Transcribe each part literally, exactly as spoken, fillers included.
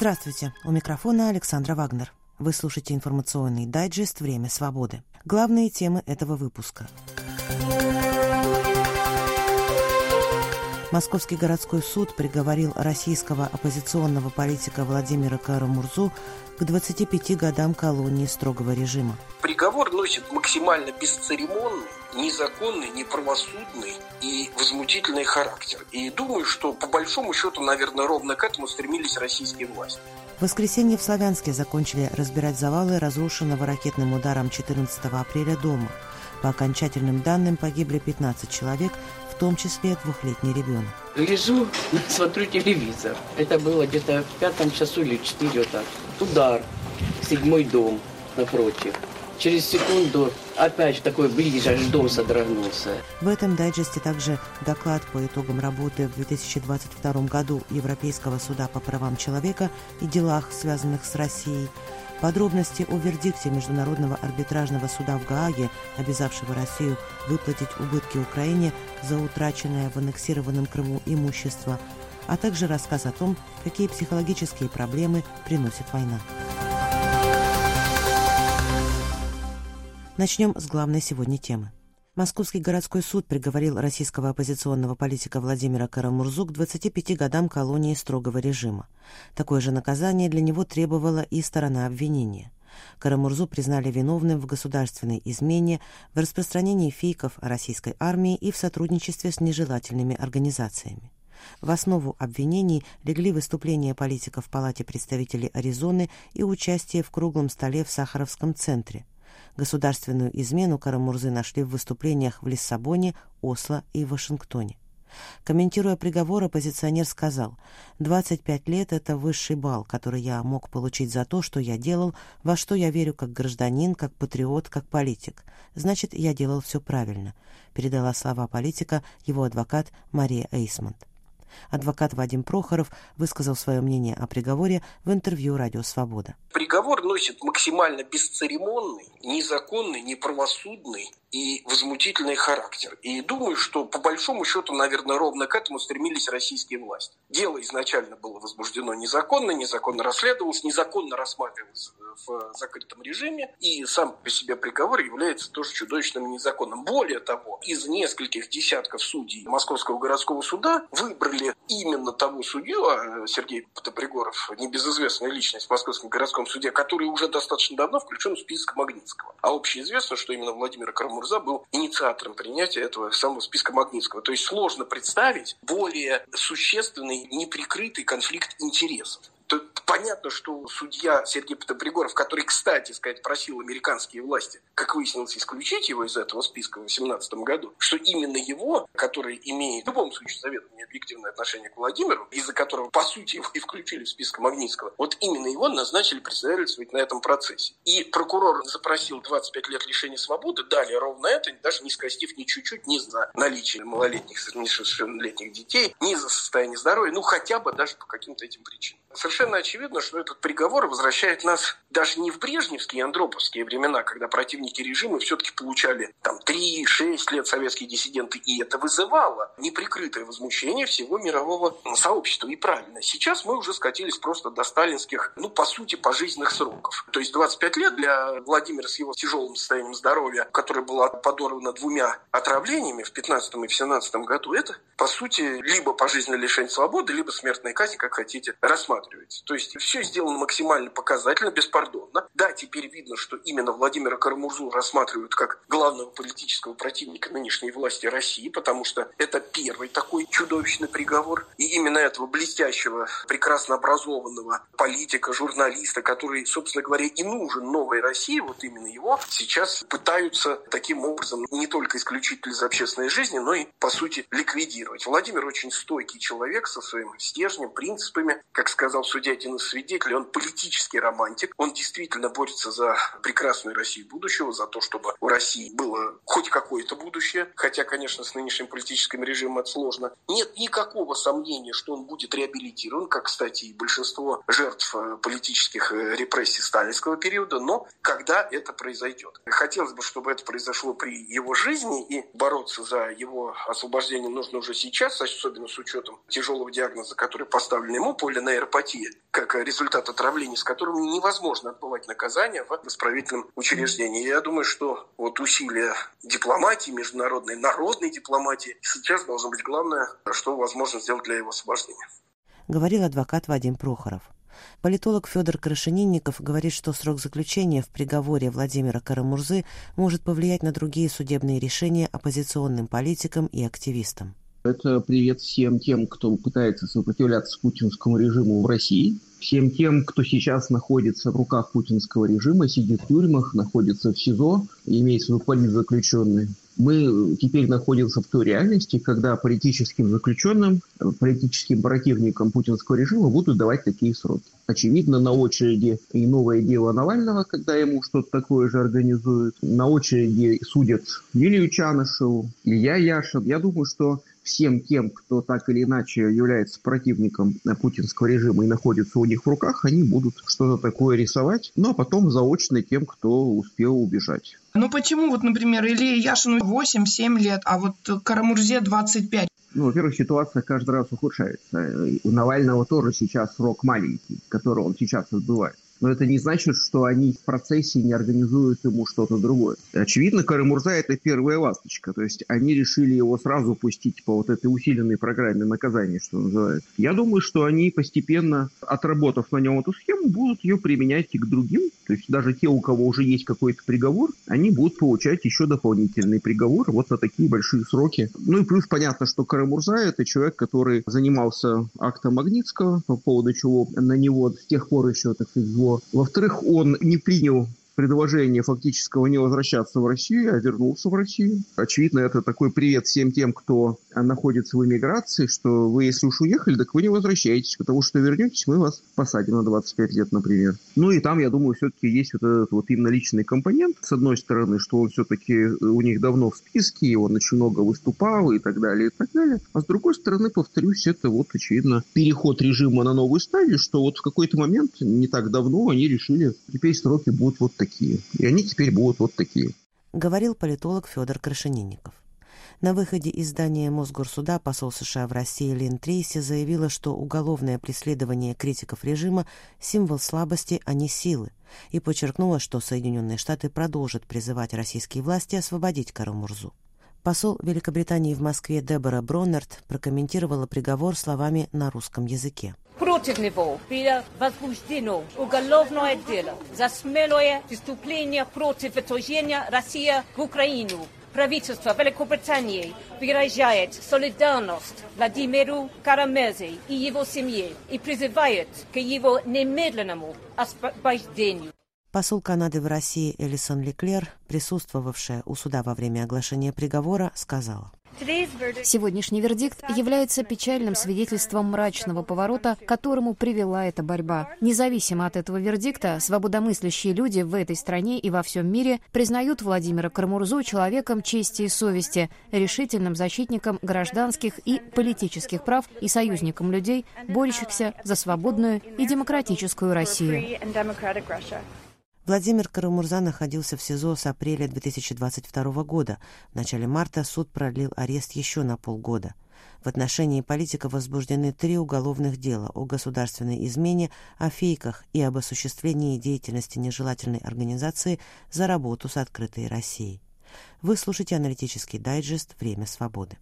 Здравствуйте, у микрофона Александра Вагнер. Вы слушаете информационный дайджест «Время свободы». Главные темы этого выпуска. Московский городской суд приговорил российского оппозиционного политика Владимира Кара-Мурзу к двадцати пяти годам колонии строгого режима. Приговор носит максимально бесцеремонный, незаконный, неправосудный и возмутительный характер. И думаю, что по большому счету, наверное, ровно к этому стремились российские власти. В воскресенье в Славянске закончили разбирать завалы разрушенного ракетным ударом четырнадцатого апреля дома. По окончательным данным погибли пятнадцать человек, в том числе двухлетний ребенок. Лежу, смотрю телевизор. Это было где-то в пятом часу или в четыре вот так. Удар, седьмой дом напротив. Через секунду опять такой ближе, аж дом содрогнулся. В этом дайджесте также доклад по итогам работы в две тысячи двадцать втором году Европейского суда по правам человека и делах, связанных с Россией. Подробности о вердикте Международного арбитражного суда в Гааге, обязавшего Россию выплатить убытки Украине за утраченное в аннексированном Крыму имущество, а также рассказ о том, какие психологические проблемы приносит война. Начнем с главной сегодня темы. Московский городской суд приговорил российского оппозиционного политика Владимира Кара-Мурзу к двадцати пяти годам колонии строгого режима. Такое же наказание для него требовала и сторона обвинения. Кара-Мурзу признали виновным в государственной измене, в распространении фейков о российской армии и в сотрудничестве с нежелательными организациями. В основу обвинений легли выступления политика в Палате представителей Аризоны и участие в круглом столе в Сахаровском центре. Государственную измену Кара-Мурзы нашли в выступлениях в Лиссабоне, Осло и Вашингтоне. Комментируя приговор, оппозиционер сказал: «двадцать пять лет – это высший балл, который я мог получить за то, что я делал, во что я верю как гражданин, как патриот, как политик. Значит, я делал все правильно», – передала слова политика его адвокат Мария Эйсмонт. Адвокат Вадим Прохоров высказал свое мнение о приговоре в интервью «Радио Свобода». Приговор носит максимально бесцеремонный, незаконный, неправосудный и возмутительный характер. И думаю, что по большому счету, наверное, ровно к этому стремились российские власти. Дело изначально было возбуждено незаконно, незаконно расследовалось, незаконно рассматривалось в закрытом режиме, и сам по себе приговор является тоже чудовищным и незаконным. Более того, из нескольких десятков судей Московского городского суда выбрали именно того судью, а Сергей Потапригоров, небезызвестная личность в Московском городском суде, который уже достаточно давно включен в список Магнитского. А общеизвестно, что именно Владимир Кара-Мурза был инициатором принятия этого самого списка Магнитского. То есть сложно представить более существенный неприкрытый конфликт интересов. То понятно, что судья Сергей Потапригоров, который, кстати сказать, просил американские власти, как выяснилось, исключить его из этого списка в две тысячи восемнадцатом году, что именно его, который имеет в любом случае заведомо объективное отношение к Владимиру, из-за которого, по сути, его и включили в список Магнитского, вот именно его назначили председательствовать на этом процессе. И прокурор запросил двадцать пять лет лишения свободы, дали ровно это, даже не скостив ни чуть-чуть ни за наличие малолетних, несовершеннолетних детей, ни за состояние здоровья, ну хотя бы даже по каким-то этим причинам. Совершенно очевидно, что этот приговор возвращает нас даже не в брежневские и андроповские времена, когда противники режима все-таки получали там три-шесть лет советские диссиденты, и это вызывало неприкрытое возмущение всего мирового сообщества. И правильно, сейчас мы уже скатились просто до сталинских, ну, по сути, пожизненных сроков. То есть двадцать пять лет для Владимира с его тяжелым состоянием здоровья, которое было подорвано двумя отравлениями в пятнадцатом и в семнадцатом году, это, по сути, либо пожизненное лишение свободы, либо смертная казнь, как хотите, рассматривается. То есть все сделано максимально показательно, беспардонно. Да, теперь видно, что именно Владимира Кара-Мурзу рассматривают как главного политического противника нынешней власти России, потому что это первый такой чудовищный приговор. И именно этого блестящего, прекрасно образованного политика, журналиста, который, собственно говоря, и нужен новой России, вот именно его сейчас пытаются таким образом не только исключить из общественной жизни, но и, по сути, ликвидировать. Владимир очень стойкий человек со своим стержнем, принципами. Как сказал судья, один из свидетелей, он политический романтик. Он действительно борется за прекрасную Россию будущего, за то, чтобы у России было хоть какое-то будущее, хотя, конечно, с нынешним политическим режимом это сложно. Нет никакого сомнения, что он будет реабилитирован, как, кстати, и большинство жертв политических репрессий сталинского периода, но когда это произойдет. Хотелось бы, чтобы это произошло при его жизни, и бороться за его освобождение нужно уже сейчас, особенно с учетом тяжелого диагноза, который поставлен ему, полинейропатия, как результат отравления, с которым невозможно отбывать наказание в исправительном учреждении. Я думаю, что вот усилия дипломатии, международной, народной дипломатии сейчас должно быть главное, что возможно сделать для его освобождения. Говорил адвокат Вадим Прохоров. Политолог Федор Крашенинников говорит, что срок заключения в приговоре Владимира Кара-Мурзы может повлиять на другие судебные решения оппозиционным политикам и активистам. Это привет всем тем, кто пытается сопротивляться путинскому режиму в России, всем тем, кто сейчас находится в руках путинского режима, сидит в тюрьмах, находится в СИЗО, имеется в виду политзаключенные. Мы теперь находимся в той реальности, когда политическим заключенным, политическим противникам путинского режима будут давать такие сроки. Очевидно, на очереди и новое дело Навального, когда ему что-то такое же организуют. На очереди судят Лилию Чанышеву, Илья Яшин. Я думаю, что всем тем, кто так или иначе является противником путинского режима и находится у них в руках, они будут что-то такое рисовать, ну а потом заочно тем, кто успел убежать. Ну почему, вот, например, Илье Яшину восемь-семь лет, а вот Кара-Мурзе двадцать пять? Ну, во-первых, ситуация каждый раз ухудшается. У Навального тоже сейчас срок маленький, который он сейчас отбывает. Но это не значит, что они в процессе не организуют ему что-то другое. Очевидно, Кара-Мурза – это первая ласточка. То есть они решили его сразу пустить по вот этой усиленной программе наказания, что называется. Я думаю, что они постепенно, отработав на нем эту схему, будут ее применять и к другим. То есть даже те, у кого уже есть какой-то приговор, они будут получать еще дополнительный приговор вот на такие большие сроки. Ну и плюс понятно, что Кара-Мурза – это человек, который занимался актом Магнитского, по поводу чего на него с тех пор еще, так сказать, зло. Во-вторых, он не принял предложение фактического не возвращаться в Россию, а вернулся в Россию. Очевидно, это такой привет всем тем, кто находится в эмиграции, что вы, если уж уехали, так вы не возвращаетесь, потому что вернетесь, мы вас посадим на двадцать пять лет, например. Ну и там, я думаю, все-таки есть вот этот вот именно личный компонент. С одной стороны, что он все-таки у них давно в списке, и он очень много выступал и так далее, и так далее. А с другой стороны, повторюсь, это вот, очевидно, переход режима на новую стадию, что вот в какой-то момент, не так давно, они решили, теперь сроки будут вот такие. И они теперь будут вот такие. Говорил политолог Федор Крашенинников. На выходе из здания Мосгорсуда посол США в России Лин Трейси заявила, что уголовное преследование критиков режима – символ слабости, а не силы, и подчеркнула, что Соединенные Штаты продолжат призывать российские власти освободить Кара-Мурзу. Посол Великобритании в Москве Дебора Броннерт прокомментировала приговор словами на русском языке. Против него было возбуждено уголовное дело за смелое выступление против вторжения России в Украину. Правительство Великобритании выражает солидарность Владимиру Кара-Мурзе и его семье и призывает к его немедленному освобождению. Посол Канады в России Элисон Леклер, присутствовавшая у суда во время оглашения приговора, сказала: Сегодняшний вердикт является печальным свидетельством мрачного поворота, к которому привела эта борьба. Независимо от этого вердикта, свободомыслящие люди в этой стране и во всем мире признают Владимира Кара-Мурзу человеком чести и совести, решительным защитником гражданских и политических прав и союзником людей, борющихся за свободную и демократическую Россию. Владимир Кара-Мурза находился в СИЗО с апреля две тысячи двадцать второго года. В начале марта суд продлил арест еще на полгода. В отношении политика возбуждены три уголовных дела о государственной измене, о фейках и об осуществлении деятельности нежелательной организации за работу с открытой Россией. Вы слушаете аналитический дайджест «Время свободы».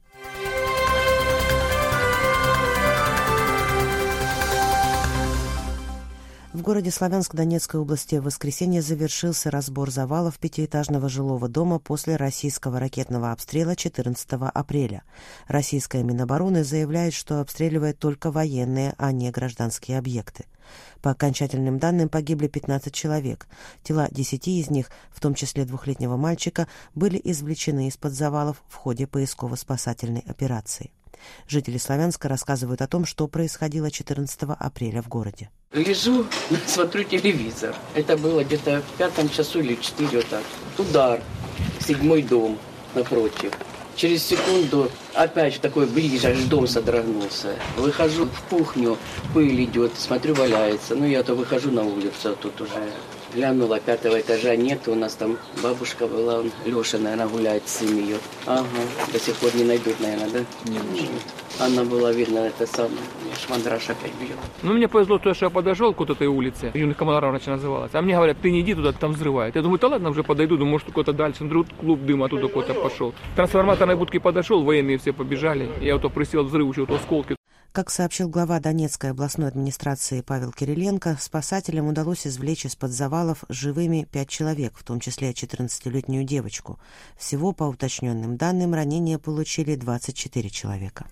В городе Славянск Донецкой области в воскресенье завершился разбор завалов пятиэтажного жилого дома после российского ракетного обстрела четырнадцатого апреля. Российская Минобороны заявляет, что обстреливает только военные, а не гражданские объекты. По окончательным данным погибли пятнадцать человек. Тела десяти из них, в том числе двухлетнего мальчика, были извлечены из-под завалов в ходе поисково-спасательной операции. Жители Славянска рассказывают о том, что происходило четырнадцатого апреля в городе. Лежу, смотрю телевизор. Это было где-то в пятом часу или в четыре вот так. Удар. Седьмой дом напротив. Через секунду опять такой ближе, аж дом содрогнулся. Выхожу в кухню, пыль идет, смотрю, валяется. Ну, я то выхожу на улицу, а тут уже глянула, пятого этажа нет. У нас там бабушка была, Леша, наверное, гуляет с семьей. Ага, до сих пор не найдут, наверное, да? Не найдут. Она была, видно, это самое, шмандраш опять бьет. Ну, мне повезло, то, что я подошел к вот этой улице, Юных Коммунаров называлась, а мне говорят, ты не иди туда, там взрывает. Я думаю, да ладно, уже подойду, думаю, может, куда-то дальше, смотрю, клуб дыма, оттуда куда-то пошел. К трансформаторной будке подошел, военные все побежали, я вот присел взрыв, еще вот осколки. Как сообщил глава Донецкой областной администрации Павел Кириленко, спасателям удалось извлечь из-под завалов живыми пять человек, в том числе четырнадцатилетнюю девочку. Всего, по уточненным данным, ранения получили двадцать четыре человека.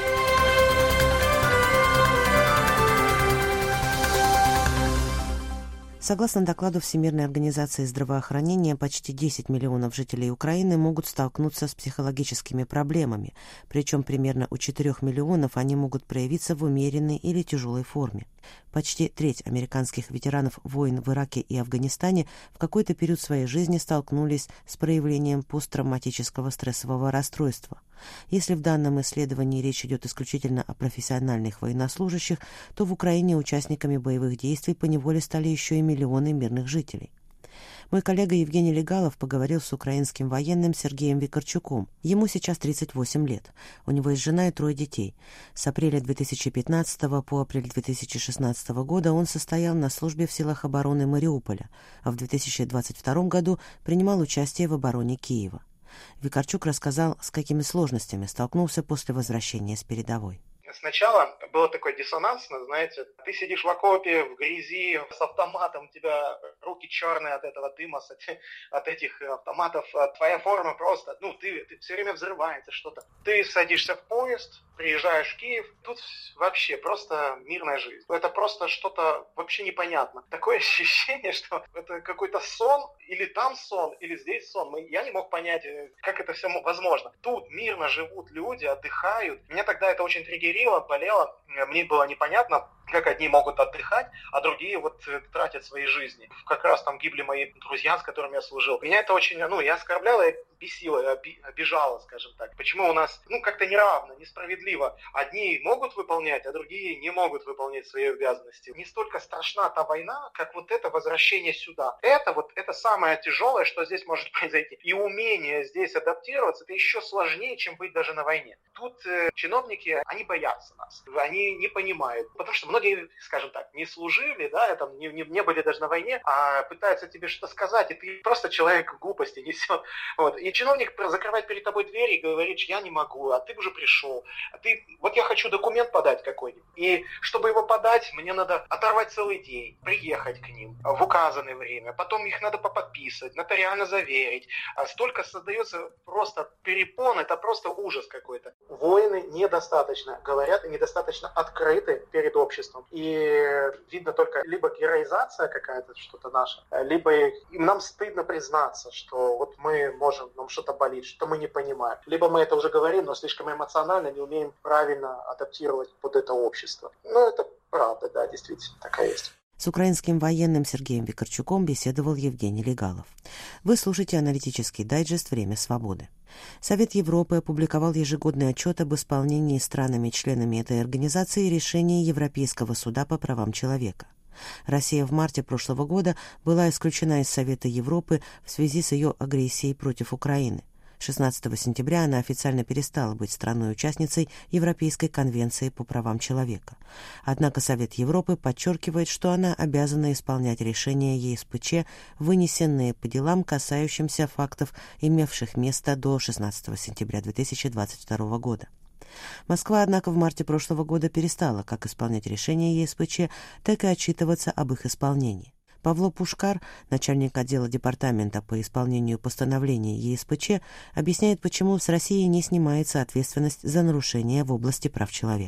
Согласно докладу Всемирной организации здравоохранения, почти десять миллионов жителей Украины могут столкнуться с психологическими проблемами, причем примерно у четырёх миллионов они могут проявиться в умеренной или тяжелой форме. Почти треть американских ветеранов войн в Ираке и Афганистане в какой-то период своей жизни столкнулись с проявлением посттравматического стрессового расстройства. Если в данном исследовании речь идет исключительно о профессиональных военнослужащих, то в Украине участниками боевых действий поневоле стали еще и миллионы мирных жителей. Мой коллега Евгений Легалов поговорил с украинским военным Сергеем Викарчуком. Ему сейчас тридцать восемь лет. У него есть жена и трое детей. С апреля две тысячи пятнадцатого по апрель две тысячи шестнадцатого года он состоял на службе в силах обороны Мариуполя, а в две тысячи двадцать втором году принимал участие в обороне Киева. Викарчук рассказал, с какими сложностями столкнулся после возвращения с передовой. Сначала было такое диссонансно, знаете, ты сидишь в окопе, в грязи, с автоматом, у тебя руки черные от этого дыма, от этих автоматов, твоя форма просто, ну, ты, ты все время взрывается что-то. Ты садишься в поезд, приезжаешь в Киев, тут вообще просто мирная жизнь. Это просто что-то вообще непонятно. Такое ощущение, что это какой-то сон, или там сон, или здесь сон. Я не мог понять, как это все возможно. Тут мирно живут люди, отдыхают. Меня тогда это очень триггерило, болело. Мне было непонятно, как одни могут отдыхать, а другие вот тратят свои жизни. Как раз там гибли мои друзья, с которыми я служил. Меня это очень, ну, я оскорбляло, и бесило, и обижало, скажем так. Почему у нас, ну, как-то неравно, несправедливо. Одни могут выполнять, а другие не могут выполнять свои обязанности. Не столько страшна та война, как вот это возвращение сюда. Это вот, это самое тяжелое, что здесь может произойти. И умение здесь адаптироваться, это еще сложнее, чем быть даже на войне. Тут э, чиновники, они боятся нас. Они не понимают. Потому что многие, скажем так, не служили, да, там, не, не, не были даже на войне, а пытаются тебе что-то сказать, и ты просто человек глупости несет. Вот. И чиновник закрывает перед тобой дверь и говорит, я не могу, а ты уже пришел. А ты, вот я хочу документ подать какой-нибудь. И чтобы его подать, мне надо оторвать целый день, приехать к ним в указанное время. Потом их надо поподписывать, нотариально заверить. А столько создается просто перепон, это просто ужас какой-то. Воины недостаточно говорят и недостаточно открыты перед обществом. И видно только либо героизация какая-то, что-то наше, либо им нам стыдно признаться, что вот мы можем, нам что-то болит, что мы не понимаем. Либо мы это уже говорим, но слишком эмоционально не умеем правильно адаптировать под это общество. Ну, это правда, да, действительно, такая есть. С украинским военным Сергеем Викарчуком беседовал Евгений Легалов. Вы слушаете аналитический дайджест «Время свободы». Совет Европы опубликовал ежегодный отчет об исполнении странами-членами этой организации решения Европейского суда по правам человека. Россия в марте прошлого года была исключена из Совета Европы в связи с ее агрессией против Украины. шестнадцатого сентября она официально перестала быть страной-участницей Европейской конвенции по правам человека. Однако Совет Европы подчеркивает, что она обязана исполнять решения ЕСПЧ, вынесенные по делам, касающимся фактов, имевших место до шестнадцатого сентября две тысячи двадцать второго года. Москва, однако, в марте прошлого года перестала как исполнять решения ЕСПЧ, так и отчитываться об их исполнении. Павло Пушкар, начальник отдела департамента по исполнению постановлений ЕСПЧ, объясняет, почему с России не снимается ответственность за нарушения в области прав человека.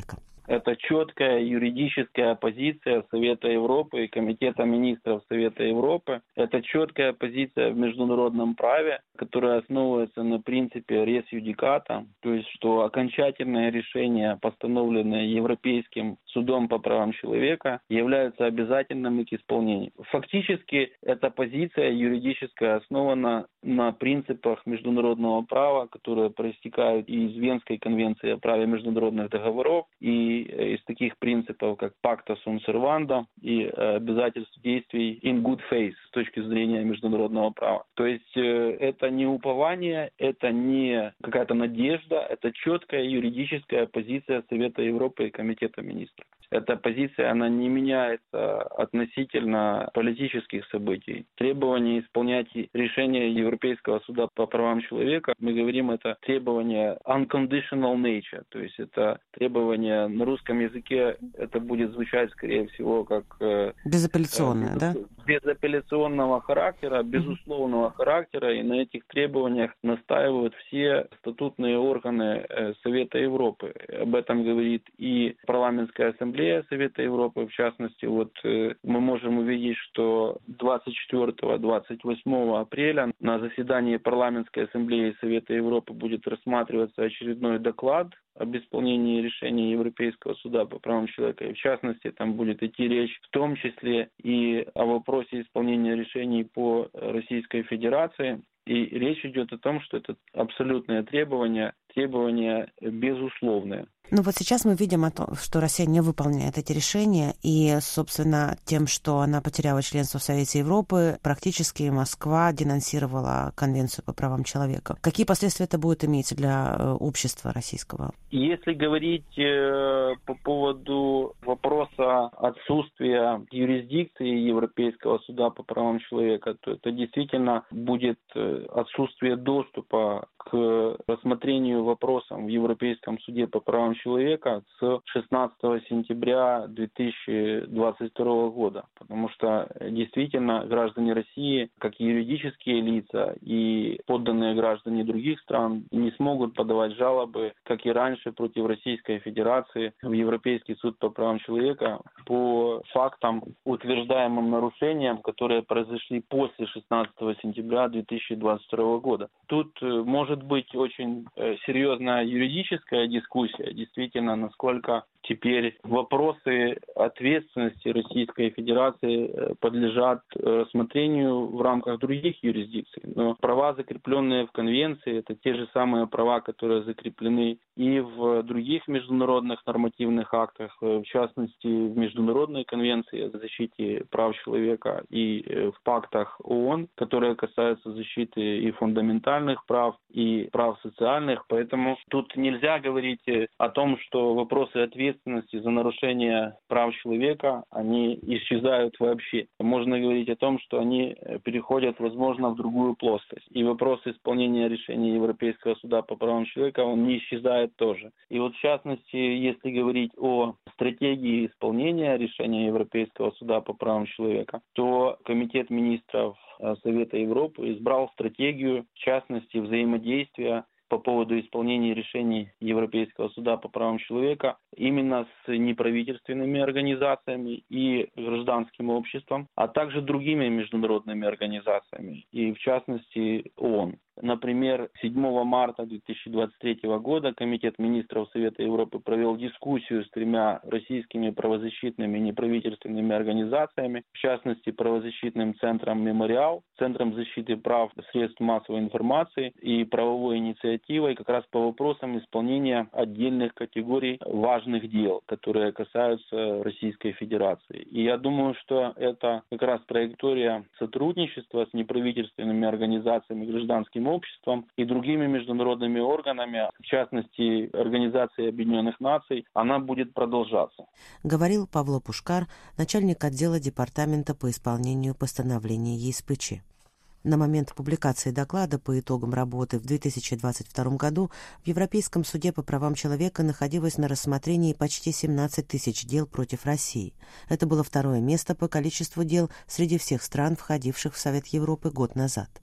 Это четкая юридическая позиция Совета Европы и Комитета министров Совета Европы. Это четкая позиция в международном праве, которая основывается на принципе рес юдиката, то есть что окончательные решения, постановленные Европейским судом по правам человека, являются обязательными к исполнению. Фактически эта позиция юридическая основана на принципах международного права, которые проистекают и из Венской конвенции о праве международных договоров, и из таких принципов, как pacta sunt servanda и обязательств действий in good faith с точки зрения международного права. То есть это не упование, это не какая-то надежда, это четкая юридическая позиция Совета Европы и Комитета министров. Эта позиция, она не меняется относительно политических событий. Требование исполнять решения Европейского суда по правам человека, мы говорим, это требование unconditional nature, то есть это требование на русском языке, это будет звучать, скорее всего, как... Безапелляционное, э, да? Безапелляционного характера, безусловного характера, и на этих требованиях настаивают все статутные органы Совета Европы. Об этом говорит и парламентская ассамблея Совета Европы, в частности, вот э, мы можем увидеть, что двадцать четвёртого — двадцать восьмого апреля на заседании парламентской ассамблеи Совета Европы будет рассматриваться очередной доклад об исполнении решений Европейского суда по правам человека. И в частности, там будет идти речь в том числе и о вопросе исполнения решений по Российской Федерации. И речь идет о том, что это абсолютное требование, требование безусловное. Ну вот сейчас мы видим, о том, что Россия не выполняет эти решения, и, собственно, тем, что она потеряла членство в Совете Европы, практически Москва денонсировала Конвенцию по правам человека. Какие последствия это будет иметь для общества российского? Если говорить э, по поводу вопроса отсутствия юрисдикции Европейского суда по правам человека, то это действительно будет отсутствие доступа к рассмотрению вопросов в Европейском суде по правам человека с шестнадцатого сентября две тысячи двадцать второго года, потому что действительно граждане России, как юридические лица и подданные граждане других стран, не смогут подавать жалобы, как и раньше, против Российской Федерации в Европейский суд по правам человека по фактам, утверждаемым нарушениям, которые произошли после шестнадцатого сентября две тысячи двадцать второго года. Тут может быть очень серьезная юридическая дискуссия, действительно, насколько теперь вопросы ответственности Российской Федерации подлежат рассмотрению в рамках других юрисдикций. Но права, закрепленные в Конвенции, это те же самые права, которые закреплены и в других международных нормативных актах, в частности, в Международной конвенции о защите прав человека и в пактах ООН, которые касаются защиты и фундаментальных прав, и прав социальных. Поэтому тут нельзя говорить о том, что вопросы ответственности за нарушение прав человека, они исчезают вообще. Можно говорить о том, что они переходят, возможно, в другую плоскость. И вопрос исполнения решений Европейского суда по правам человека, он не исчезает тоже. И вот в частности, если говорить о стратегии исполнения решения Европейского суда по правам человека, то Комитет министров Совета Европы избрал стратегию, в частности, взаимодействия по поводу исполнения решений Европейского суда по правам человека именно с неправительственными организациями и гражданским обществом, а также другими международными организациями, и в частности ООН. Например, седьмого марта две тысячи двадцать третьего года Комитет министров Совета Европы провел дискуссию с тремя российскими правозащитными неправительственными организациями, в частности, правозащитным центром «Мемориал», Центром защиты прав средств массовой информации и правовой инициативой как раз по вопросам исполнения отдельных категорий важных дел, которые касаются Российской Федерации. И я думаю, что это как раз траектория сотрудничества с неправительственными организациями, гражданским обществом и другими международными органами, в частности, Организацией Объединенных Наций, она будет продолжаться. Говорил Павло Пушкар, начальник отдела департамента по исполнению постановления ЕСПЧ. На момент публикации доклада по итогам работы в две тысячи двадцать втором году в Европейском суде по правам человека находилось на рассмотрении почти семнадцать тысяч дел против России. Это было второе место по количеству дел среди всех стран, входивших в Совет Европы год назад.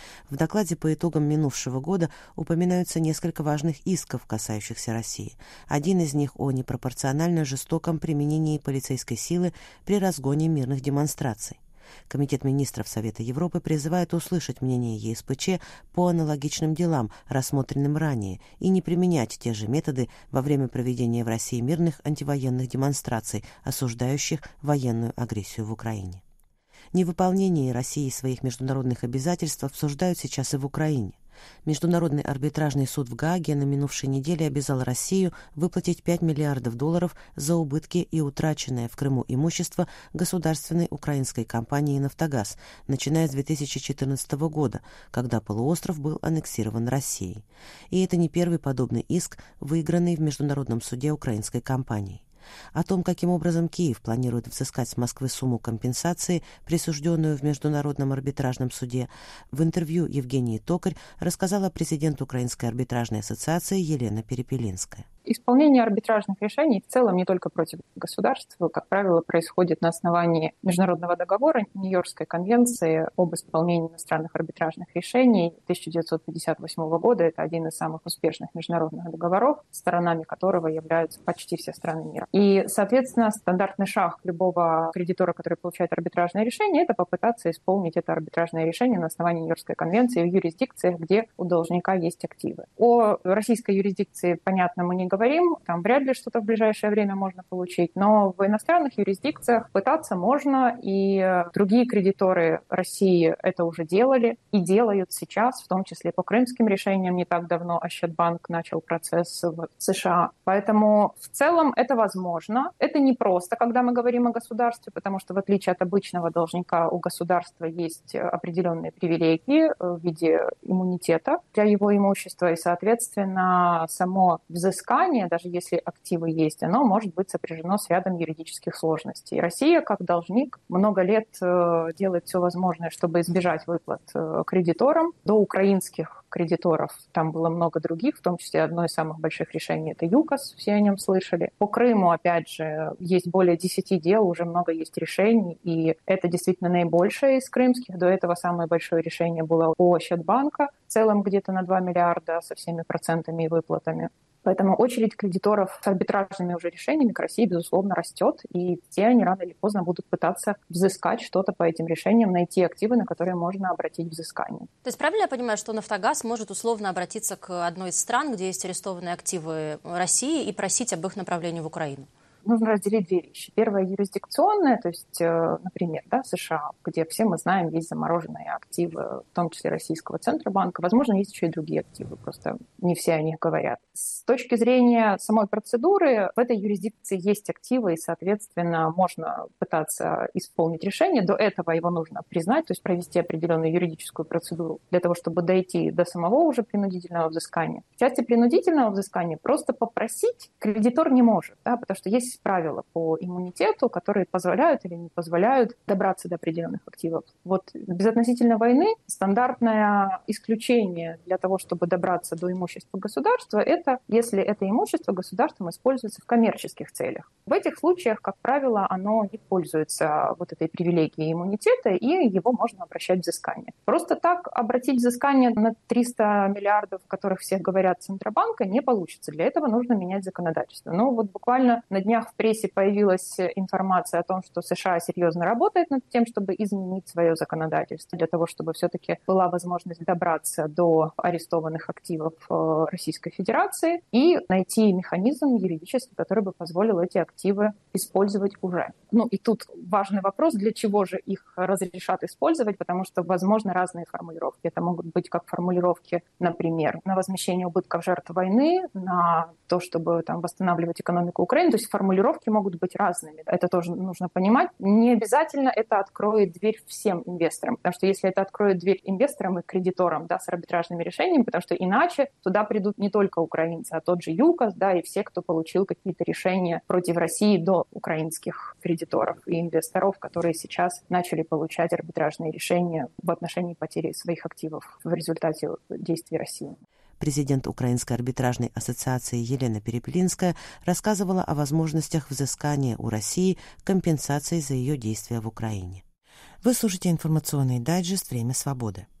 В докладе по итогам минувшего года упоминаются несколько важных исков, касающихся России. Один из них о непропорционально жестоком применении полицейской силы при разгоне мирных демонстраций. Комитет министров Совета Европы призывает услышать мнение Е С П Ч по аналогичным делам, рассмотренным ранее, и не применять те же методы во время проведения в России мирных антивоенных демонстраций, осуждающих военную агрессию в Украине. Невыполнение России своих международных обязательств обсуждают сейчас и в Украине. Международный арбитражный суд в Гааге на минувшей неделе обязал Россию выплатить пять миллиардов долларов за убытки и утраченное в Крыму имущество государственной украинской компании «Нафтогаз», начиная с две тысячи четырнадцатого года, когда полуостров был аннексирован Россией. И это не первый подобный иск, выигранный в Международном суде украинской компании. О том, каким образом Киев планирует взыскать с Москвы сумму компенсации, присужденную в Международном арбитражном суде, в интервью Евгении Токарь рассказала президент Украинской арбитражной ассоциации Елена Перепелинская. Исполнение арбитражных решений в целом не только против государства, как правило, происходит на основании международного договора Нью-Йоркской конвенции об исполнении иностранных арбитражных решений тысяча девятьсот пятьдесят восьмого года. Это один из самых успешных международных договоров, сторонами которого являются почти все страны мира. И, соответственно, стандартный шаг любого кредитора, который получает арбитражное решение, это попытаться исполнить это арбитражное решение на основании Нью-Йоркской конвенции в юрисдикциях, где у должника есть активы. О российской юрисдикции, понятно, мы не говорим, там вряд ли что-то в ближайшее время можно получить, но в иностранных юрисдикциях пытаться можно, и другие кредиторы России это уже делали и делают сейчас, в том числе по крымским решениям. Не так давно Ощадбанк начал процесс в США. Поэтому в целом это возможно. Это не просто, когда мы говорим о государстве, потому что в отличие от обычного должника у государства есть определенные привилегии в виде иммунитета для его имущества, и, соответственно, само взыскание, даже если активы есть, оно может быть сопряжено с рядом юридических сложностей. Россия, как должник, много лет делает все возможное, чтобы избежать выплат кредиторам. До украинских кредиторов там было много других, в том числе одно из самых больших решений — это ЮКОС, все о нем слышали. По Крыму, опять же, есть более десяти дел, уже много есть решений, и это действительно наибольшее из крымских. До этого самое большое решение было у Ощадбанка, в целом где-то на два миллиарда со всеми процентами и выплатами. Поэтому очередь кредиторов с арбитражными уже решениями к России, безусловно, растет, и все они рано или поздно будут пытаться взыскать что-то по этим решениям, найти активы, на которые можно обратить взыскание. То есть правильно я понимаю, что «Нафтогаз» может условно обратиться к одной из стран, где есть арестованные активы России, и просить об их направлении в Украину? Нужно разделить две вещи. Первая — юрисдикционная, то есть, например, да, США, где все мы знаем, есть замороженные активы, в том числе Российского Центробанка. Возможно, есть еще и другие активы, просто не все о них говорят. С точки зрения самой процедуры, в этой юрисдикции есть активы, и, соответственно, можно пытаться исполнить решение. До этого его нужно признать, то есть провести определенную юридическую процедуру для того, чтобы дойти до самого уже принудительного взыскания. В части принудительного взыскания просто попросить кредитор не может, да, потому что есть правила по иммунитету, которые позволяют или не позволяют добраться до определенных активов. Вот безотносительно войны стандартное исключение для того, чтобы добраться до имущества государства, это если это имущество государством используется в коммерческих целях. В этих случаях, как правило, оно не пользуется вот этой привилегией иммунитета, и его можно обращать в взыскание. Просто так обратить взыскание на триста миллиардов, о которых все говорят, Центробанка, не получится. Для этого нужно менять законодательство. Но вот буквально на днях в прессе появилась информация о том, что США серьезно работает над тем, чтобы изменить свое законодательство, для того, чтобы все-таки была возможность добраться до арестованных активов Российской Федерации и найти механизм юридический, который бы позволил эти активы использовать уже. Ну и тут важный вопрос, для чего же их разрешат использовать, потому что, возможно, разные формулировки. Это могут быть как формулировки, например, на возмещение убытков жертв войны, на то, чтобы там восстанавливать экономику Украины. То есть формулировки могут быть разными. Это тоже нужно понимать. Не обязательно это откроет дверь всем инвесторам, потому что если это откроет дверь инвесторам и кредиторам, да, с арбитражными решениями, потому что иначе туда придут не только украинцы, а тот же ЮКОС, да, и все, кто получил какие-то решения против России до украинских кредиторов и инвесторов, которые сейчас начали получать арбитражные решения в отношении потери своих активов в результате действий России. Президент Украинской арбитражной ассоциации Елена Перепелинская рассказывала о возможностях взыскания у России компенсации за ее действия в Украине. Вы слушаете информационный дайджест «Время свободы».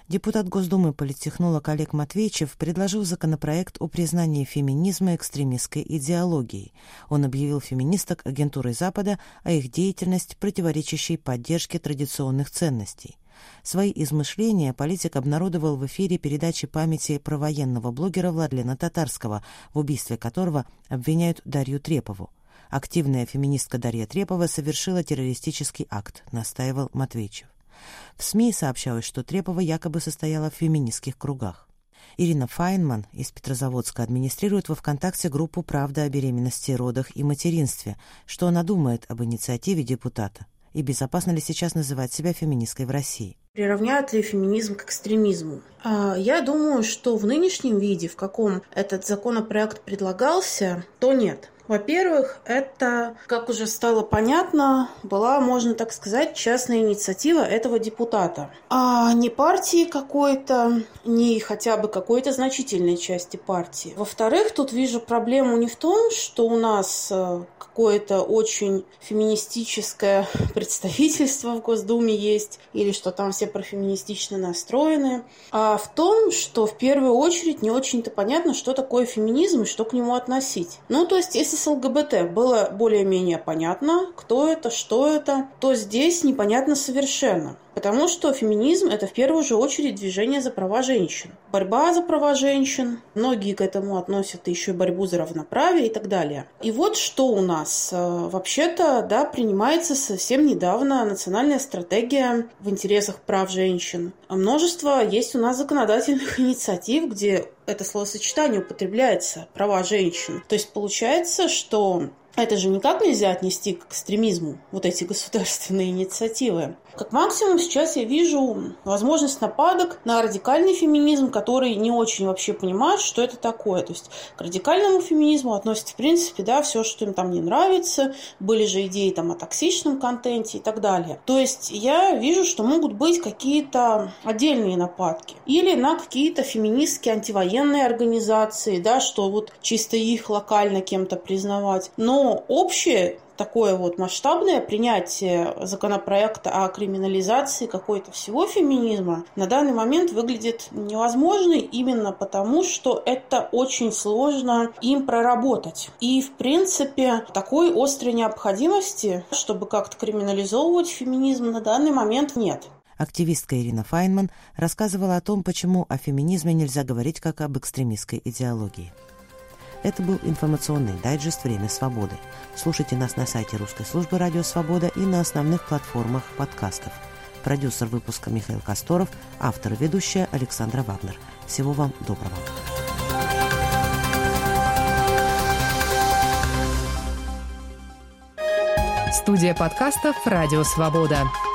Депутат Госдумы политтехнолог Олег Матвейчев предложил законопроект о признании феминизма экстремистской идеологией. Он объявил феминисток агентурой Запада, а их деятельность противоречащей поддержке традиционных ценностей. Свои измышления политик обнародовал в эфире передачи памяти про военного блогера Владлена Татарского, в убийстве которого обвиняют Дарью Трепову. Активная феминистка Дарья Трепова совершила террористический акт, настаивал Матвейчев. В СМИ сообщалось, что Трепова якобы состояла в феминистских кругах. Ирина Файнман из Петрозаводска администрирует во ВКонтакте группу «Правда о беременности, родах и материнстве». Что она думает об инициативе депутата? И безопасно ли сейчас называть себя феминисткой в России? Приравняют ли феминизм к экстремизму? Я думаю, что в нынешнем виде, в каком этот законопроект предлагался, то нет. Во-первых, это, как уже стало понятно, была, можно так сказать, частная инициатива этого депутата, а не партии какой-то, не хотя бы какой-то значительной части партии. Во-вторых, тут вижу проблему не в том, что у нас какое-то очень феминистическое представительство в Госдуме есть, или что там все профеминистично настроены, а в том, что в первую очередь не очень-то понятно, что такое феминизм и что к нему относить. Ну, то есть, если с ЛГБТ было более-менее понятно, кто это, что это, то здесь непонятно совершенно. Потому что феминизм – это в первую же очередь движение за права женщин. Борьба за права женщин, многие к этому относят еще и борьбу за равноправие и так далее. И вот что у нас. Вообще-то, да, принимается совсем недавно национальная стратегия в интересах прав женщин. Множество есть у нас законодательных инициатив, где это словосочетание употребляется – права женщин. То есть получается, что это же никак нельзя отнести к экстремизму, вот эти государственные инициативы. Как максимум сейчас я вижу возможность нападок на радикальный феминизм, который не очень вообще понимает, что это такое. То есть к радикальному феминизму относится, в принципе, да, все, что им там не нравится. Были же идеи там о токсичном контенте и так далее. То есть я вижу, что могут быть какие-то отдельные нападки. Или на какие-то феминистские антивоенные организации, да, что вот чисто их локально кем-то признавать. Но общее такое вот масштабное принятие законопроекта о криминализации какой-то всего феминизма на данный момент выглядит невозможной именно потому, что это очень сложно им проработать. И, в принципе, такой острой необходимости, чтобы как-то криминализовывать феминизм, на данный момент нет. Активистка Ирина Файнман рассказывала о том, почему о феминизме нельзя говорить как об экстремистской идеологии. Это был информационный дайджест «Время свободы». Слушайте нас на сайте Русской службы «Радио Свобода» и на основных платформах подкастов. Продюсер выпуска Михаил Косторов, автор и ведущая Александра Вагнер. Всего вам доброго. Студия подкастов «Радио Свобода».